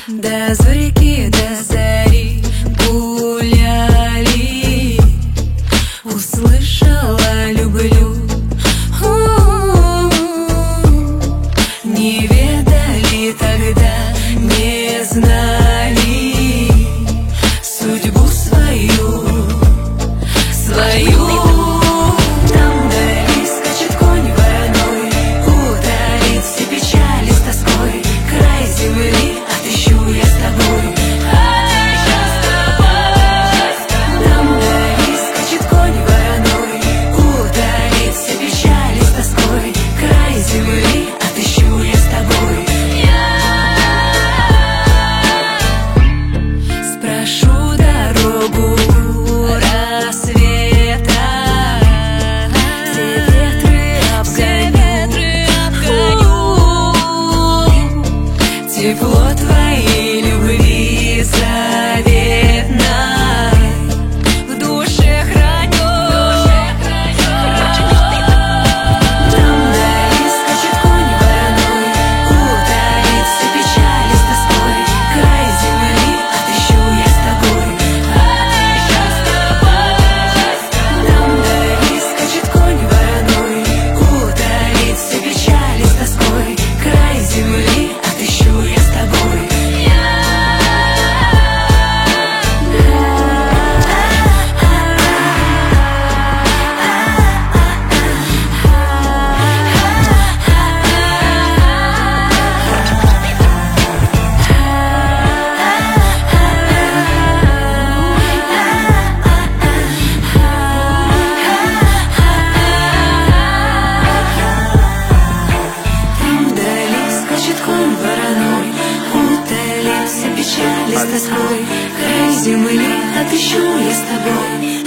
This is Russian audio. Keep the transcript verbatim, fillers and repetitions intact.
До зорьки, до зари гуляли, услышала люблю. У-у-у. Не ведали тогда, не знали судьбу свою, свою. Тепло твоей любви заветной в душе храню. Там вдали скачет конь вороной, утолит все печали с тоской. Край земли отыщу я с тобой, отыщу с тобой. Там вдали скачет конь вороной, утолит все печали с тоской. Край земли отыщу я. С тоской край земли отыщу я с тобой.